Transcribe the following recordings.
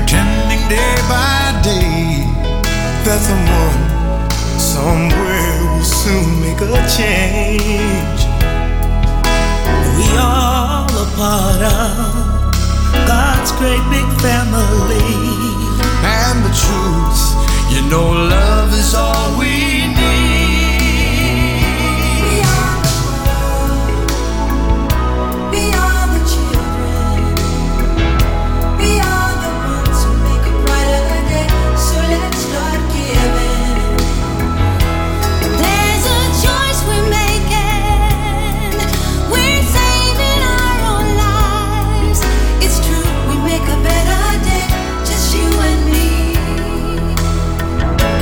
pretending day by day that someone somewhere will soon make a change. We all a part of God's great big family. And the truth, you know, love is all we need. We are the children. We are the ones who make a brighter day. So let's start giving. There's a choice we're making. We're saving our own lives. It's true, we make a better day, just you and me.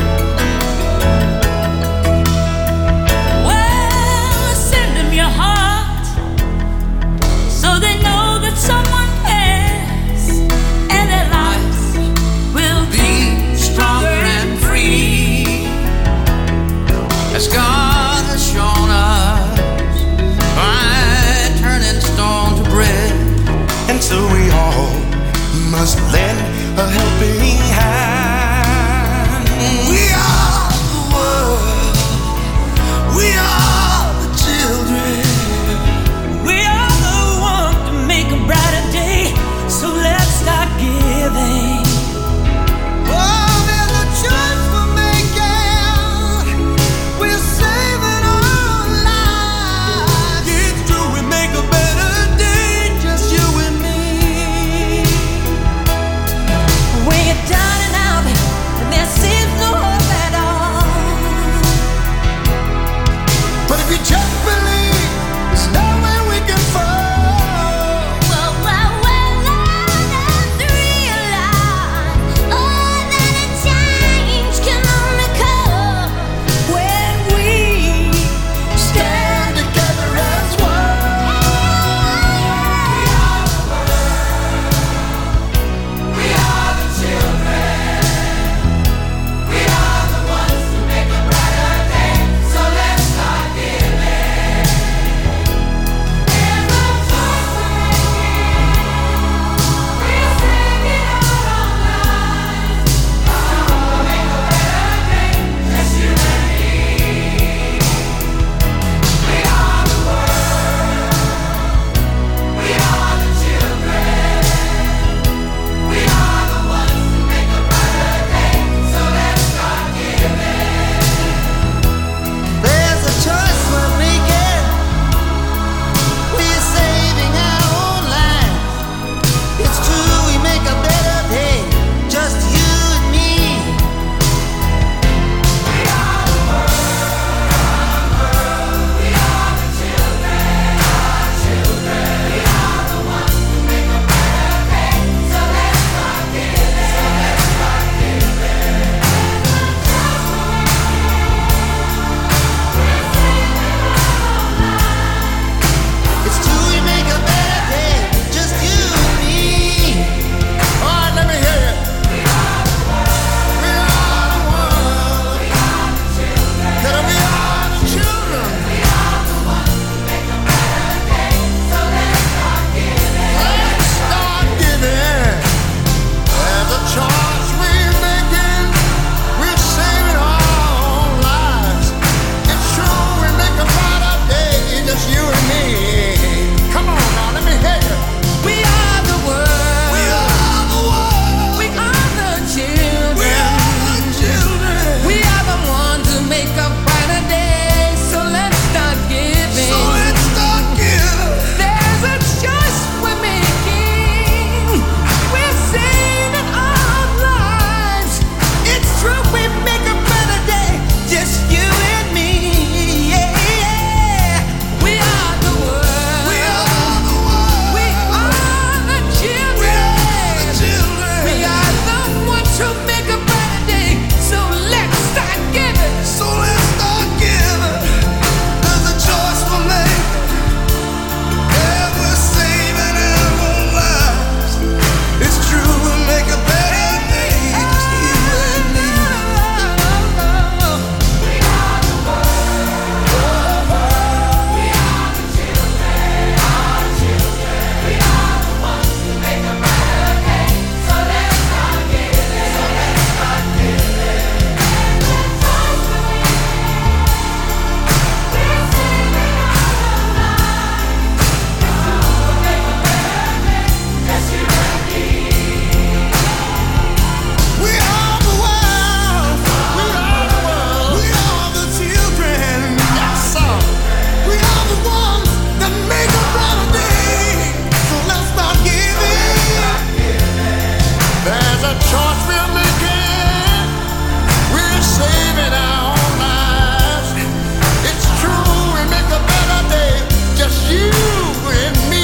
choice we're making, we're saving our own lives. It's true, we make a better day, just you and me.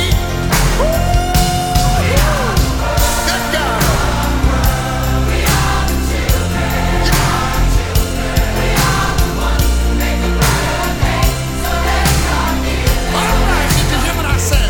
Good God. We are the children. We are the ones who make a better day. So let's start giving. All right, did you hear what I said?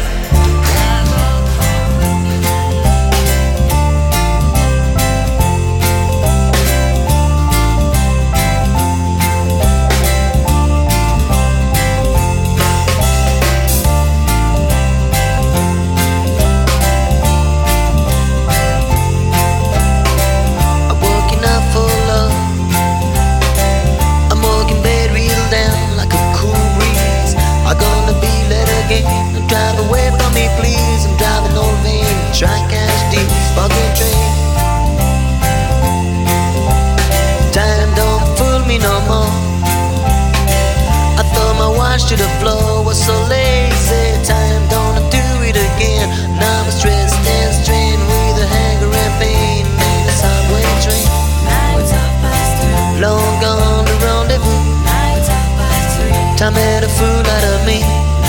Drive away from me, please. I'm driving over vain. Try cash deep, bugging train. Time don't fool me no more. I thought my watch to the floor was so lazy. Time don't do it again. Now I'm stressed and strained with a hanger and pain. In a subway train. Long gone the rendezvous. Time had a fool out of me.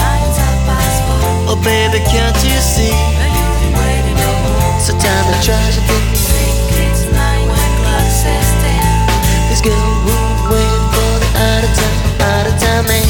Oh baby, can't you see? So time to tragedy. This girl would wait for the out of time man.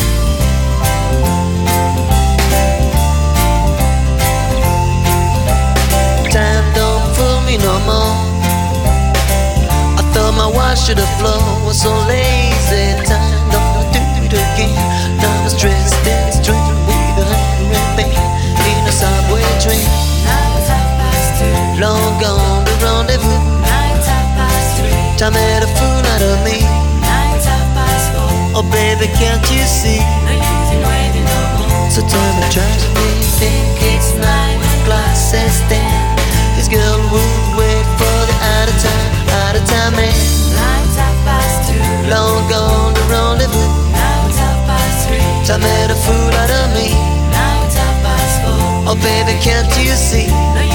Time don't fool me no more. I thought my watch to the floor was so lazy. Time don't do it again. Now I'm stressed and strained with a in a subway train. Long gone the rendezvous. Time had a fool out of me. Oh baby, can't you see? So tell me, try to think it's 9 o'clock, says 10. This girl would wait for the out of time man. Long gone the rendezvous. Time had a fool out of me. Oh baby, can't you see?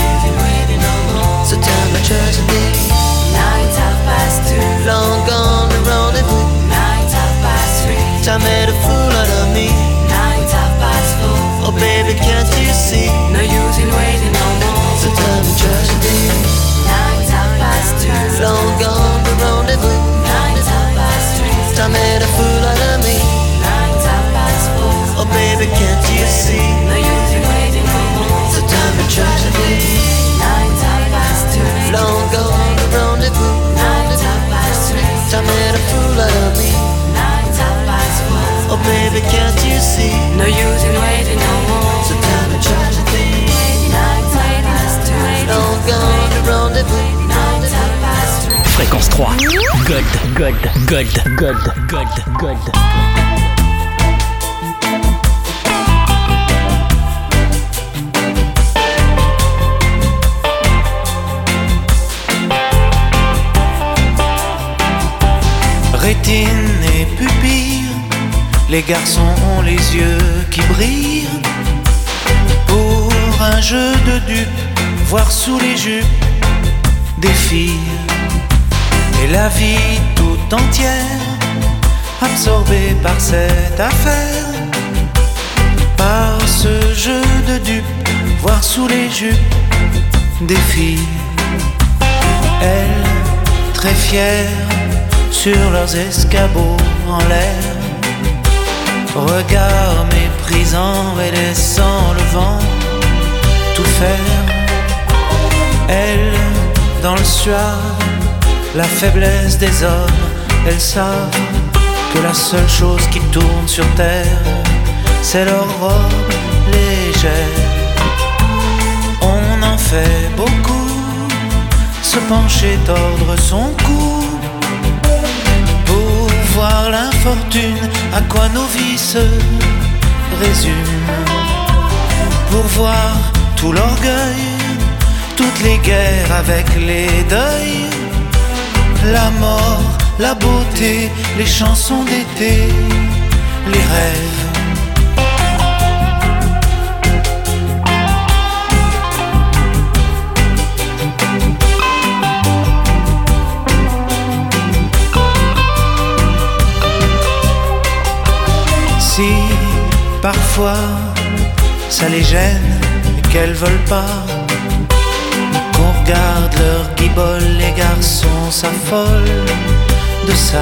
So tell me tragedy. Long gone the rendezvous. Time made a fool out of me. Oh baby, can't you see? No use in waiting no more. So tell me tragedy. Long gone the rendezvous. Time made a fool out of me. Oh baby, can't you see? No use in waiting no more. So tell me tragedy. Long gone the rendezvous. Time made a fool out of me. Oh baby, can't you see? No use in waiting no more. So tell me tragedy. Long gone the rendezvous. Fréquence 3. Gold. Rétine et pupille, les garçons ont les yeux qui brillent. Pour un jeu de dupes, voir sous les jupes des filles. Et la vie tout entière, absorbée par cette affaire. Par ce jeu de dupes, voir sous les jupes des filles. Elles, très fières, sur leurs escabeaux en l'air, regard méprisant et laissant le vent tout faire. Elles, dans le suave, la faiblesse des hommes, elles savent que la seule chose qui tourne sur terre, c'est leur robe légère. On en fait beaucoup, se pencher, tordre son cou, voir l'infortune, à quoi nos vies se résument. Pour voir tout l'orgueil, toutes les guerres avec les deuils, la mort, la beauté, les chansons d'été, les rêves. parfois ça les gêne et qu'elles veulent pas qu'on regarde leur guibole. Les garçons s'affolent de ça.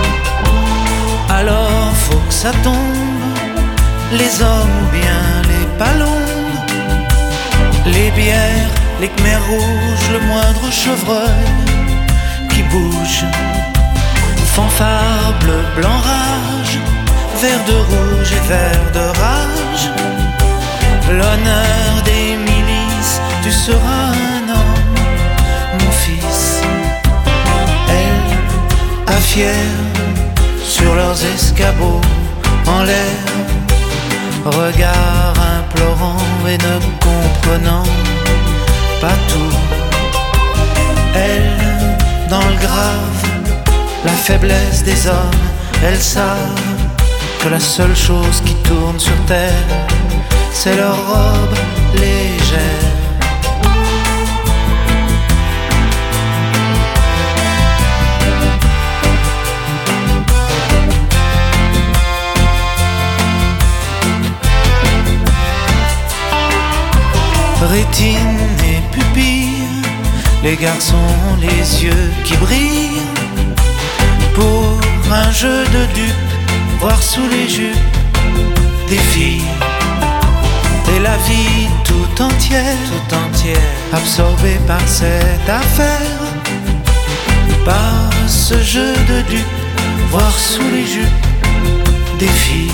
Alors faut que ça tombe, les hommes ou bien les palombes, les bières, les khmers rouges, le moindre chevreuil qui bouge. Fanfare, bleu, blanc, rage, vert de rouge et vert de rage. L'honneur des milices, tu seras un homme, mon fils. Elle, à fière, sur leurs escabeaux, en l'air, regard implorant et ne comprenant pas tout. Elle, dans le grave, la faiblesse des hommes, elles savent que la seule chose qui tourne sur terre, c'est leur robe légère. Rétine et pupille, les garçons ont les yeux qui brillent. Pour un jeu de dupes, voir sous les jupes des filles. Et la vie tout entière, absorbée par cette affaire, par ce jeu de dupes, voir sous les jupes des filles.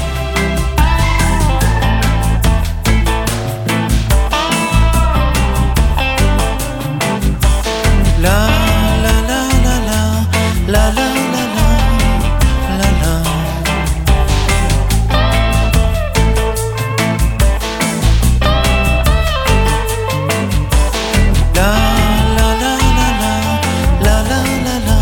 La la la la la la la la la la. La la la la la la la la la.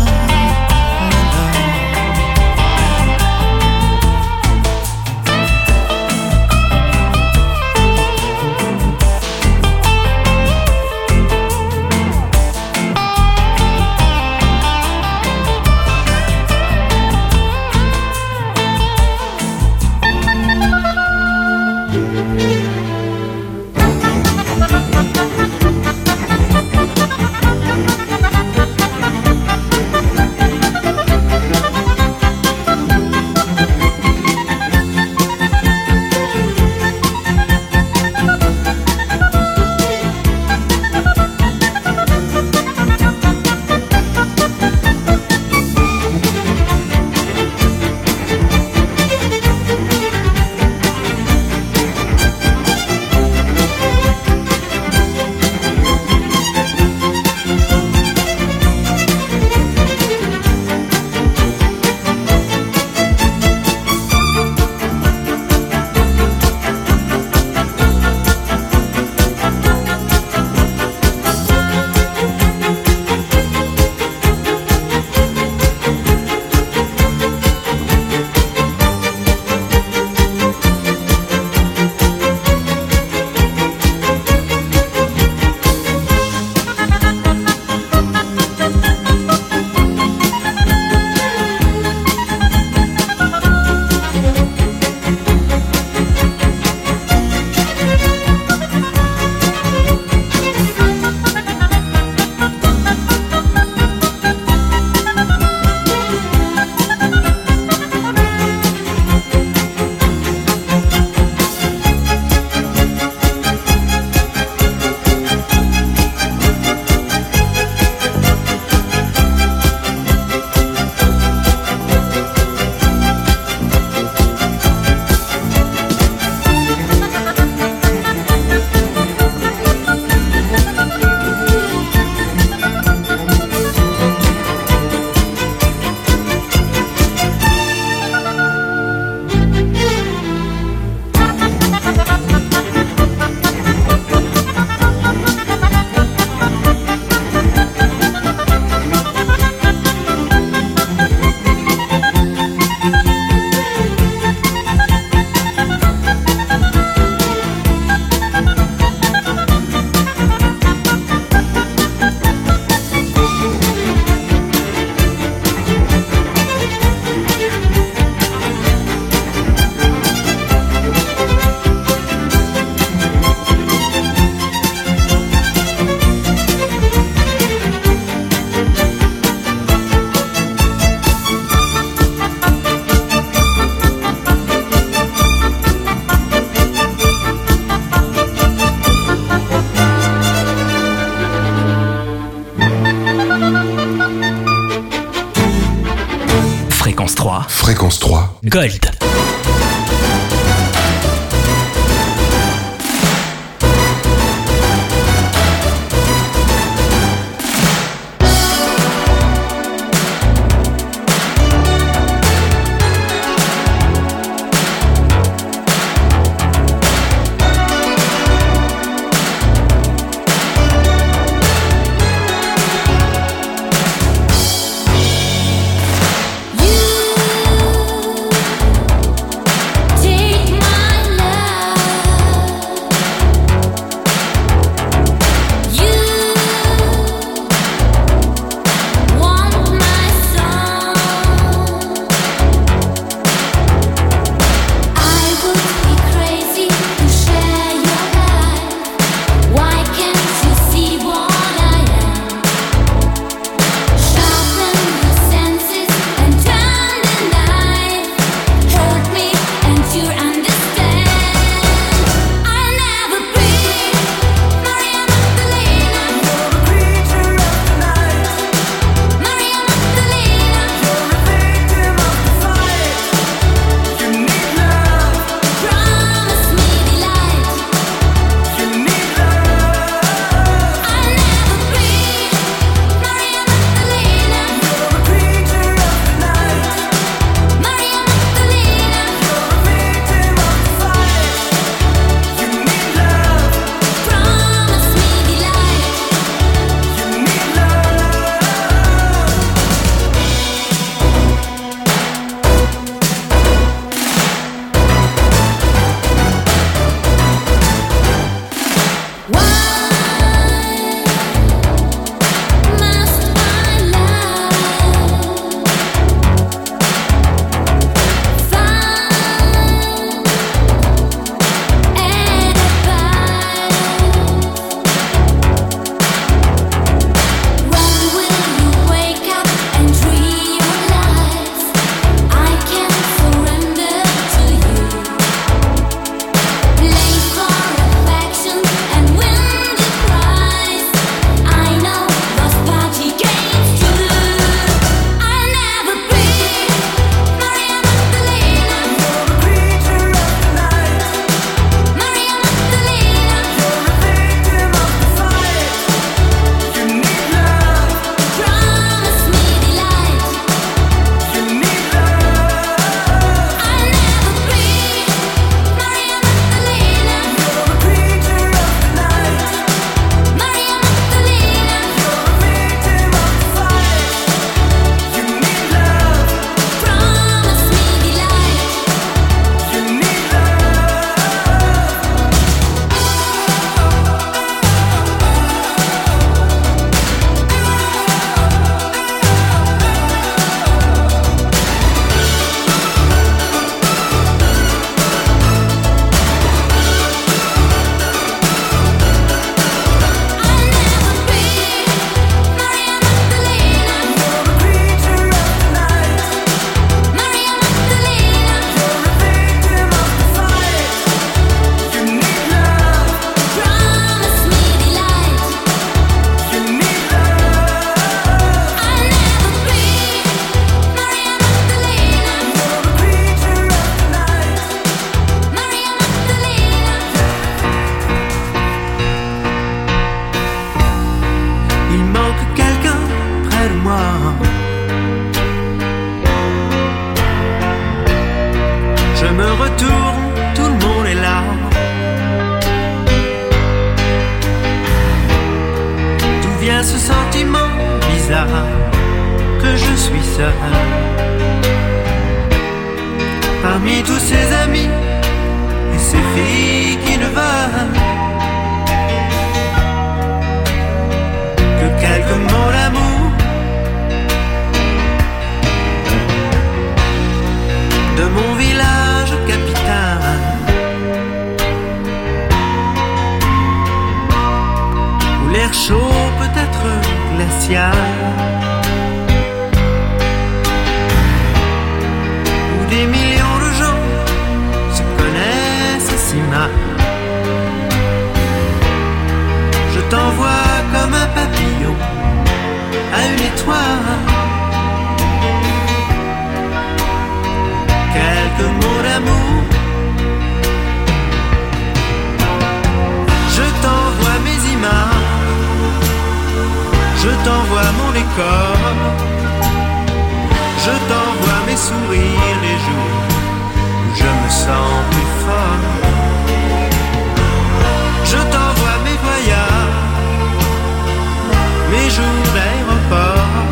Fréquence 3. Gold. Ce sentiment bizarre que je suis seul parmi tous ces amis et ces filles qui ne veulent que quelques mots d'amour de mon village capital où l'air chaud peut être glacial, où des millions de gens se connaissent si mal. Je t'envoie comme un papillon à une étoile quelques mots d'amour. Je t'envoie mes images, je t'envoie mon décor, je t'envoie mes sourires les jours où je me sens plus fort. Je t'envoie mes voyages, mes jours d'aéroport.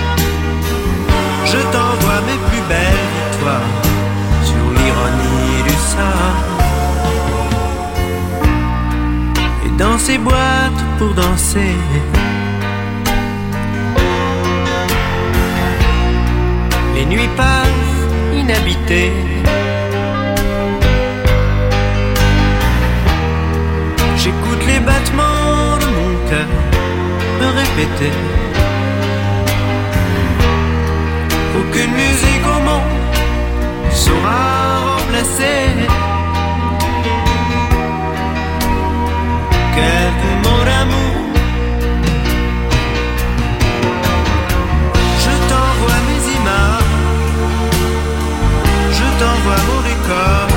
Je t'envoie mes plus belles victoires sur l'ironie du sort. Et dans ces boîtes pour danser, les nuits passent inhabitées. J'écoute les battements de mon cœur me répéter. Aucune musique au monde saura remplacer quelques mots d'amour. Je t'envoie mes images, je t'envoie mon décor,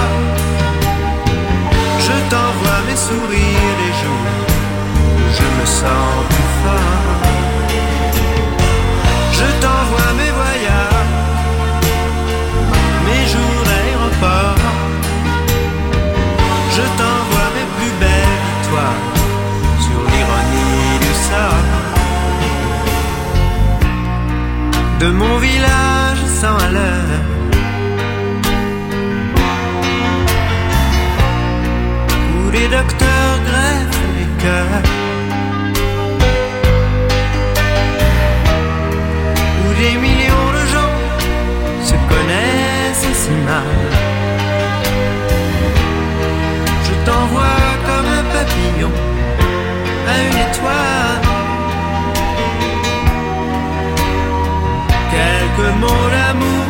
je t'envoie mes sourires les jours où je me sens plus fort. Je t'envoie mes voyages, mes jours d'aéroport. Je t'envoie mes plus belles victoires sur l'ironie du sort. De mon village sans à l'heure, où les docteurs greffent les cœurs, des millions de gens se connaissent si mal. Je t'envoie comme un papillon à une étoile quelques mots d'amour.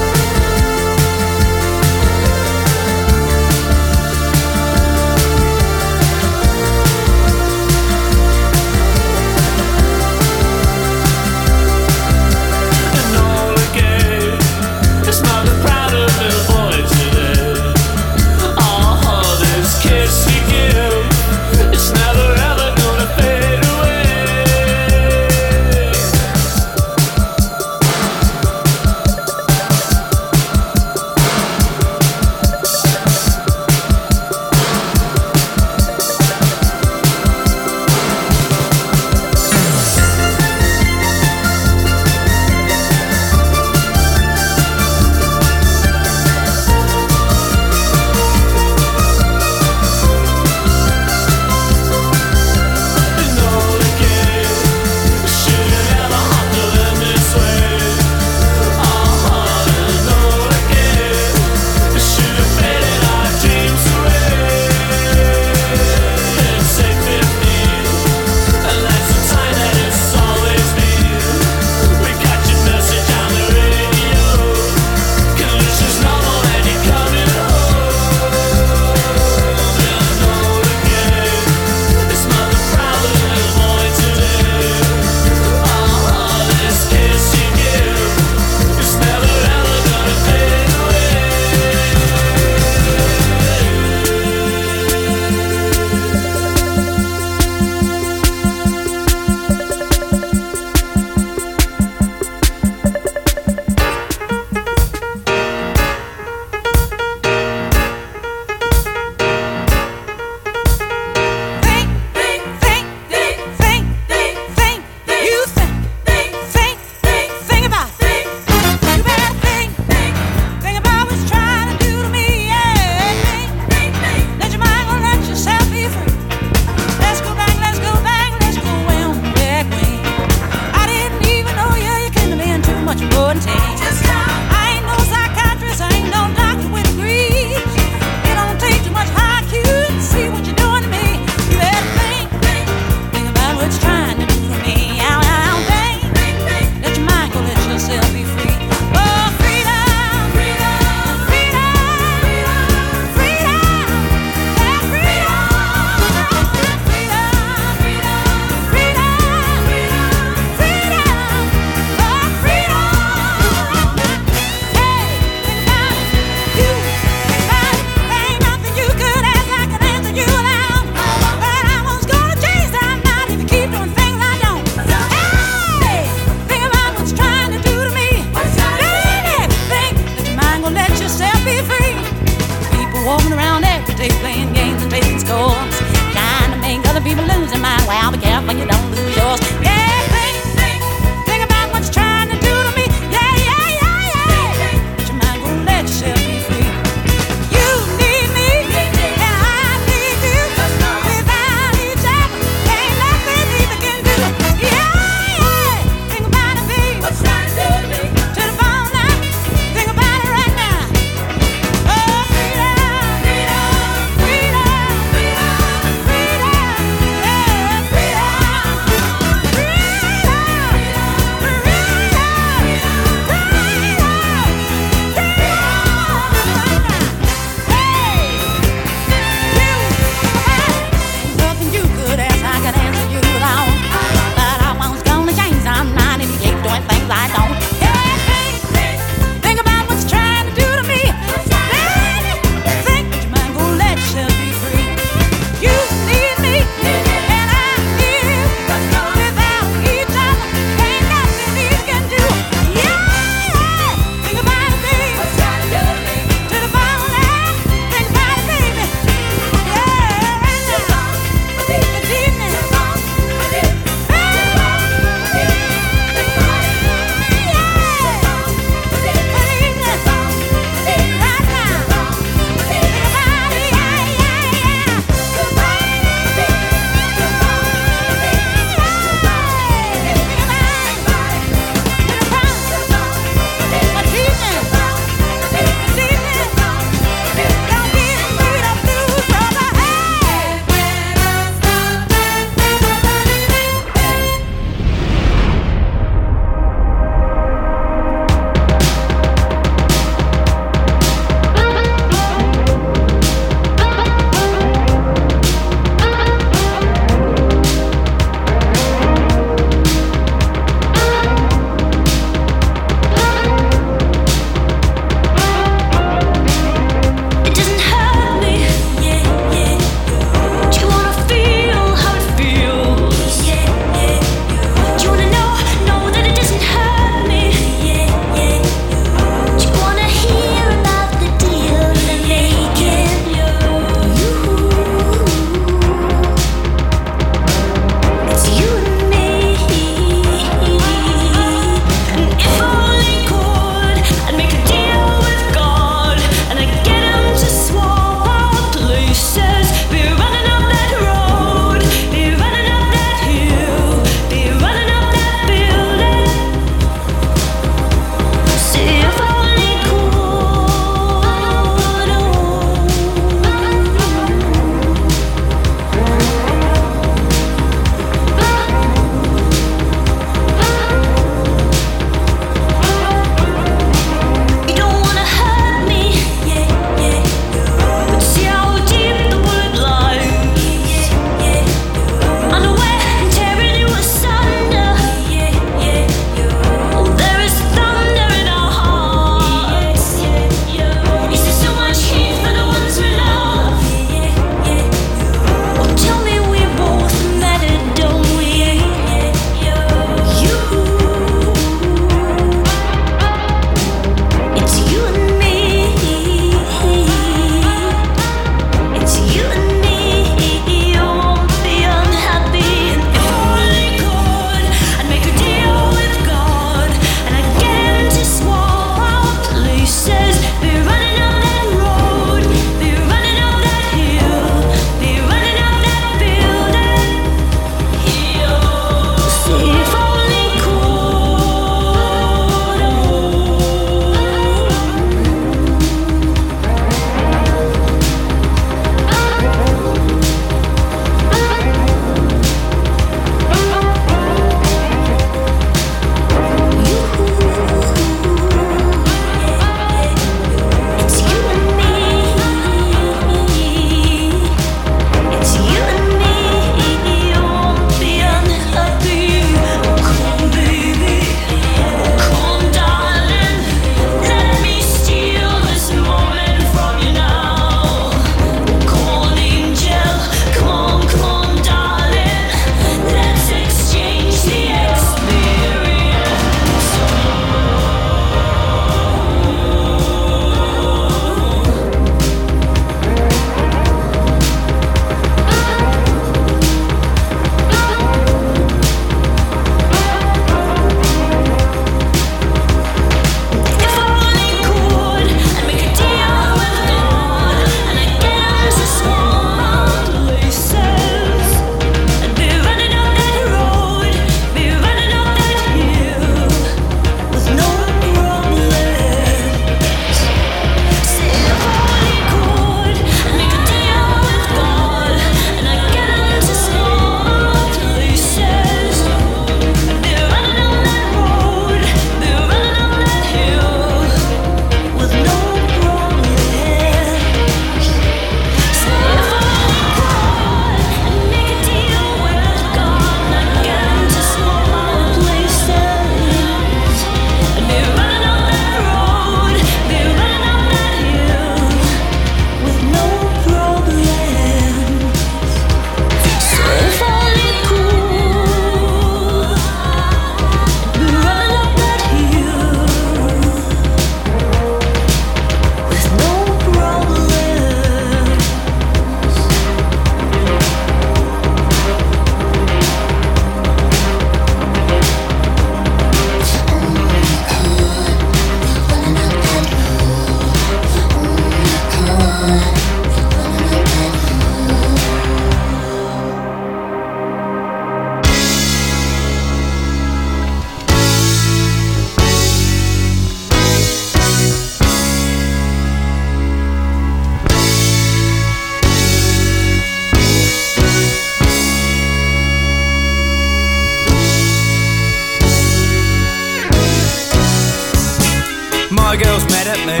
My girl's mad at me.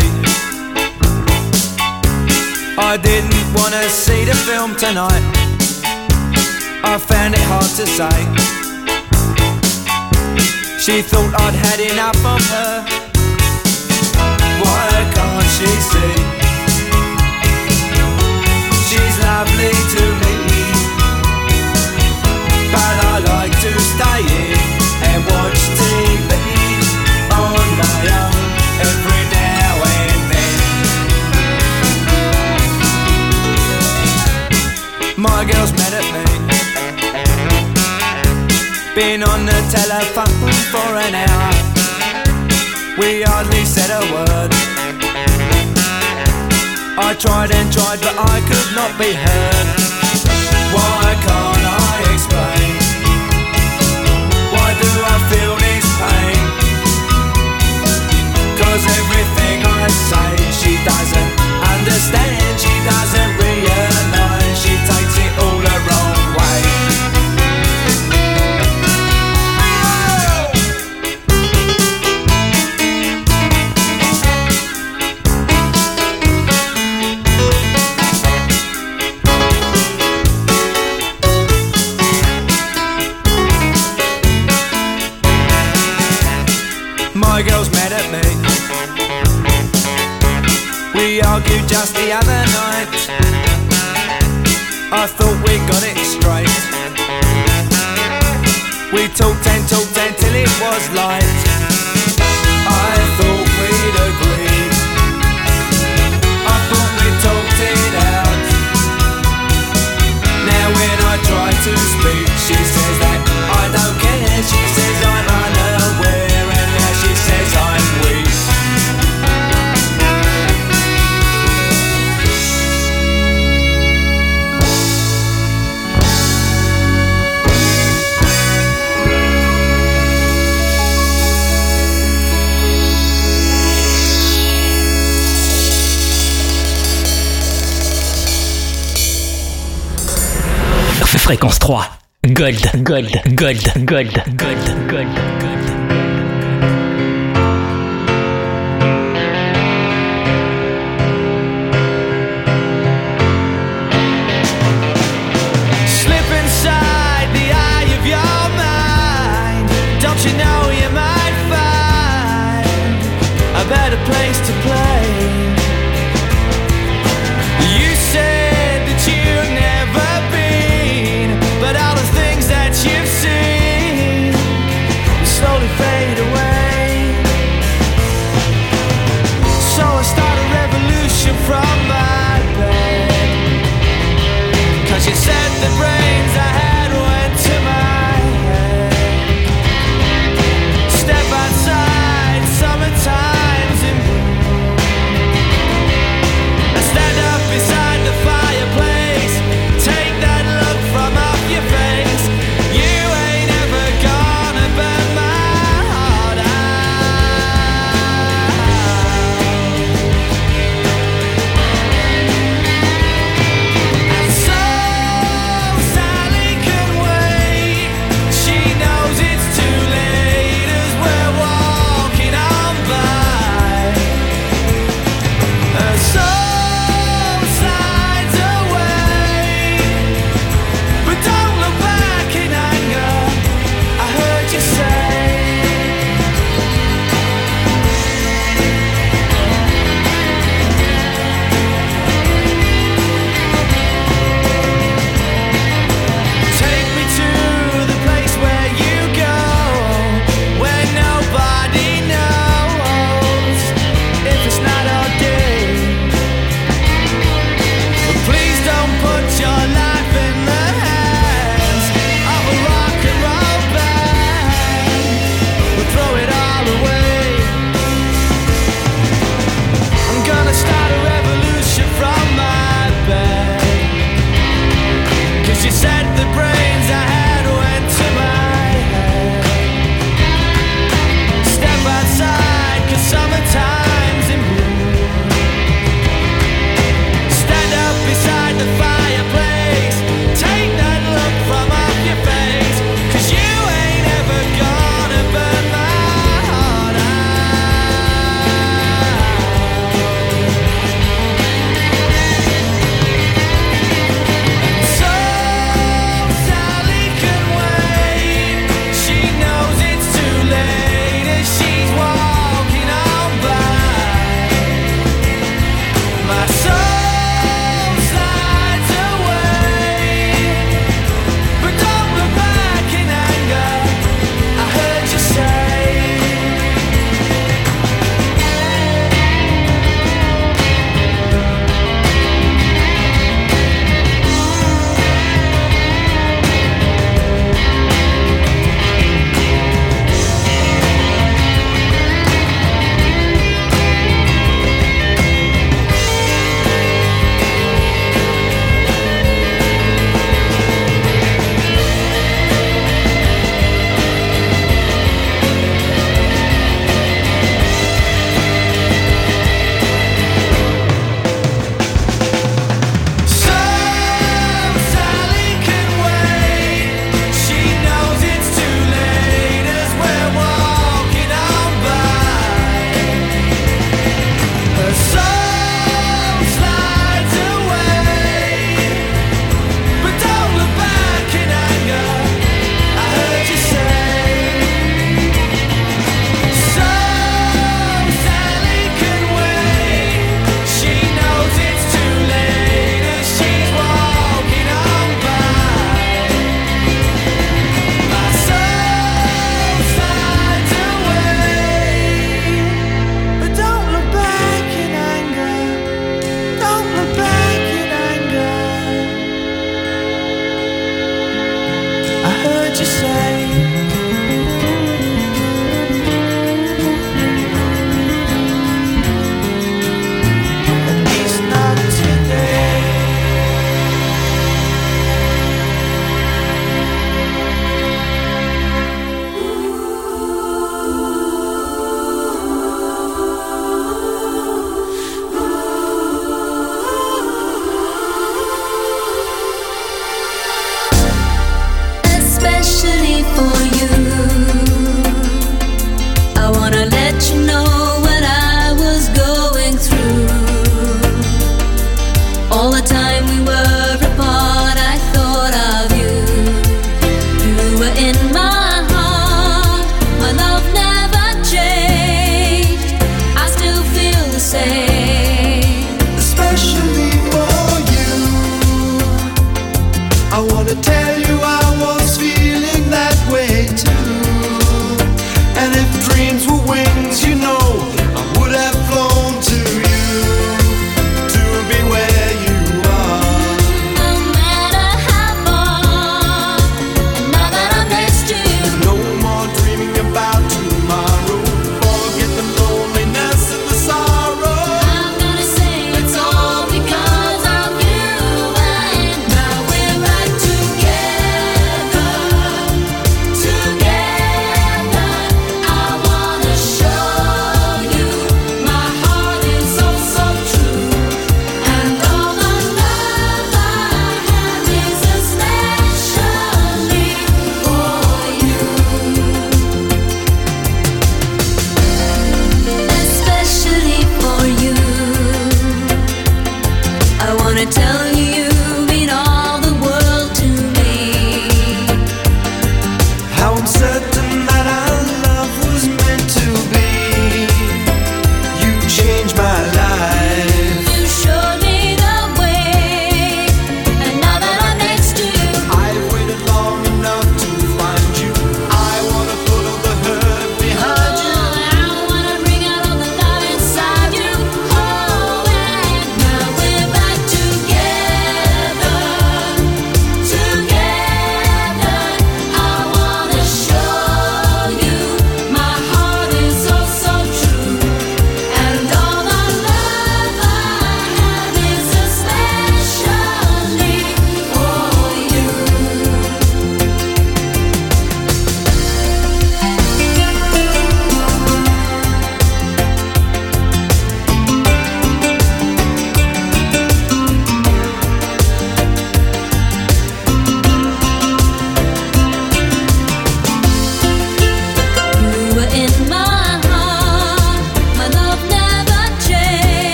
I didn't wanna see the film tonight. I found it hard to say. She thought I'd had enough of her. Why can't she see? She's lovely to me, but I like to stay in and watch TV on my own every now and then. My girl's mad at me. Been on the telephone for an hour. We hardly said a word. I tried and tried, but I could not be heard. Why can't I explain? Why do I feel this pain? 'Cause everything I say she doesn't understand. She doesn't realise. She takes it all the wrong way. My girl's mad at me. We argued just the other night. I thought we got it straight. We talked until it was light. I thought we'd agreed. I thought we talked it out. Now when I try to speak, she says that I don't care. She says I'm unaware, and now she says I'm weak. Fréquence 3. Gold, gold, gold, gold, gold, gold, gold. Slip inside the eye of your mind. Don't you know you might find a better place to play? You said that you'd never been, but all the things that you've seen will slowly fade away. So I start a revolution from my bed, 'cause you said the brains I had went to my head. Step outside, summertime's in bloom.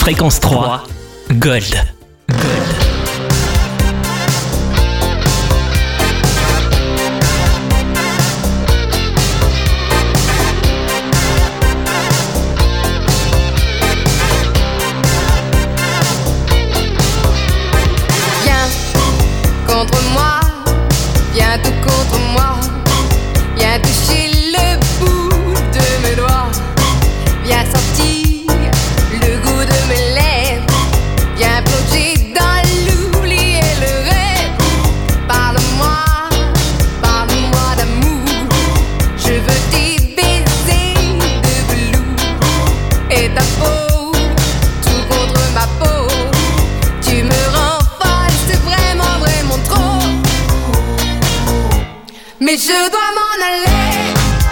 Fréquence 3, Gold. Viens contre moi, viens tout contre moi, viens toucher le bout de mes doigts, viens sentir le goût de mes lèvres, viens plonger dans l'oubli et le rêve. Parle-moi, parle-moi d'amour, je veux tes baisers de velours et ta peau, tout contre ma peau. Tu me rends folle, c'est vraiment, vraiment trop. Mais je dois m'en aller,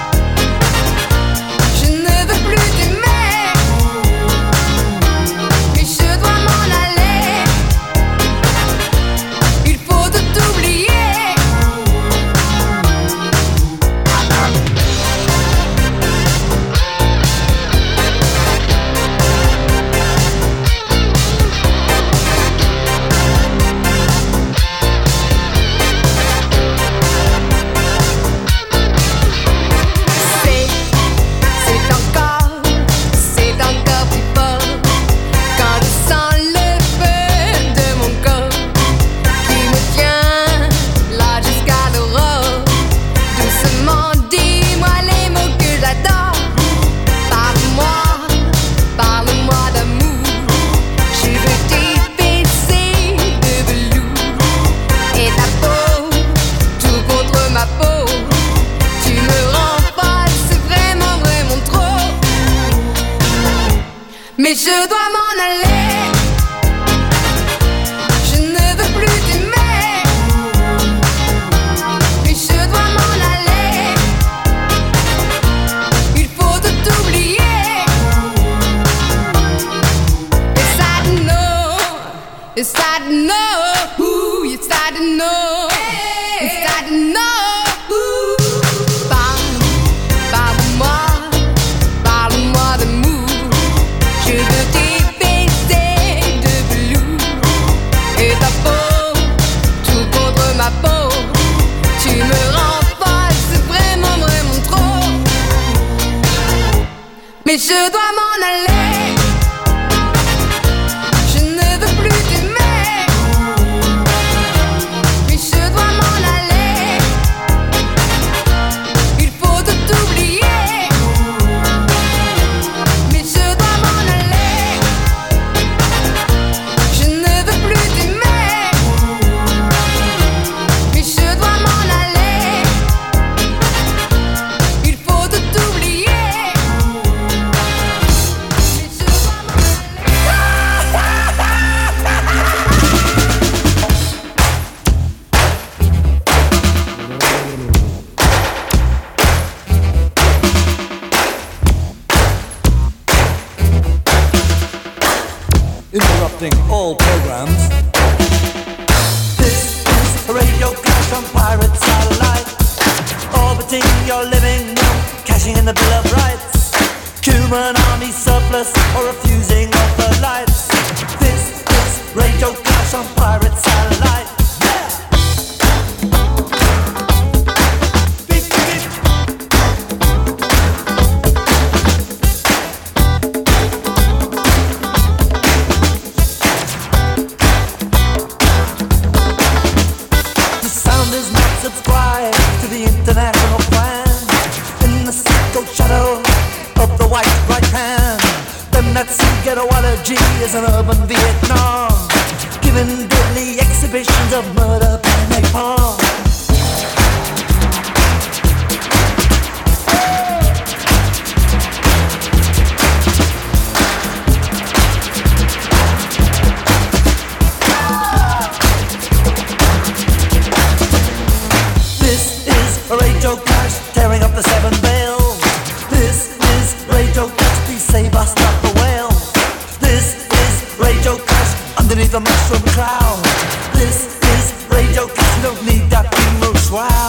je ne veux plus t'aimer. Mais je dois m'en aller, il faut tout oublier. C'est encore plus fort quand je sens le feu de mon corps qui me tient là jusqu'à l'aurore. Doucement, dis-moi les mots que j'adore. Parle-moi, parle-moi d'amour, je veux tes baisers de velours et ta peau, tout contre ma peau. Tu me rends folle, c'est vraiment, vraiment trop. Mais je dois m'en aller, je ne veux plus t'aimer. Mais je dois m'en aller, il faut tout oublier. Yes, I know, yes, I know, ooh, yes, I know, yes, I know, ooh. Parle-moi, parle-moi d'amour, je veux tes baisers de velours et ta peau, tout contre ma peau. Tu me rends folle, c'est vraiment, vraiment trop. Mais je dois m'en aller, je ne veux plus t'aimer. Mais je dois m'en aller, il faut tout oublier. Mais je dois m'en aller, je ne veux plus t'aimer. Mais je dois m'en aller, il faut tout oublier. Mais je dois m'en Interrupting all programs. This is a radio clash on pirate satellite, orbiting your living room, cashing in the Bill of Rights, human army surplus or refusing of the lights. This is radio clash on pirate satellite. Beep, beep. The sound is not subscribed to the international plan. In the psycho shadow of the white right hand, the Nazi ghettoology is an urban Vietnam, giving deadly exhibitions of murder and napalm. This is a radio clash tearing up the seven veils. This is radio clash, please save us, not the whale. This is radio clash underneath the mushroom cloud. This is radio clash, you don't need that emo shroud.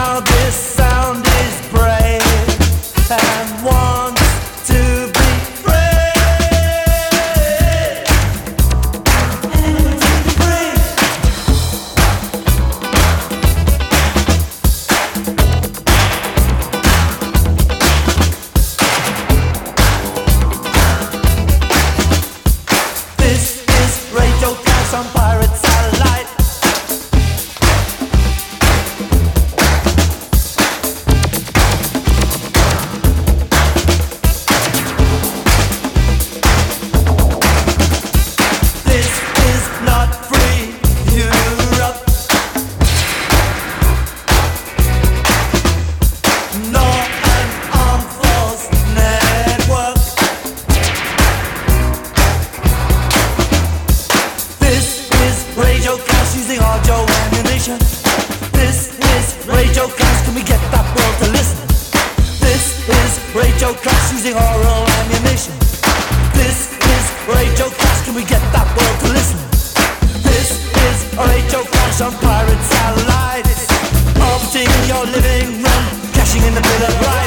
Now this sound is brave and wants to be free. This is Radio Cash on Pirate Satellite. This is not free Europe, nor an armed force network. This is Radio Cash using audio ammunition. This is Radio Cash, can we get that world to listen? This is Radio Cash using oral ammunition. This is Radio Cash, can we get that world to listen? This is Radio Cash on pirate satellites, orbiting your living room, cashing in the Bill of Rights.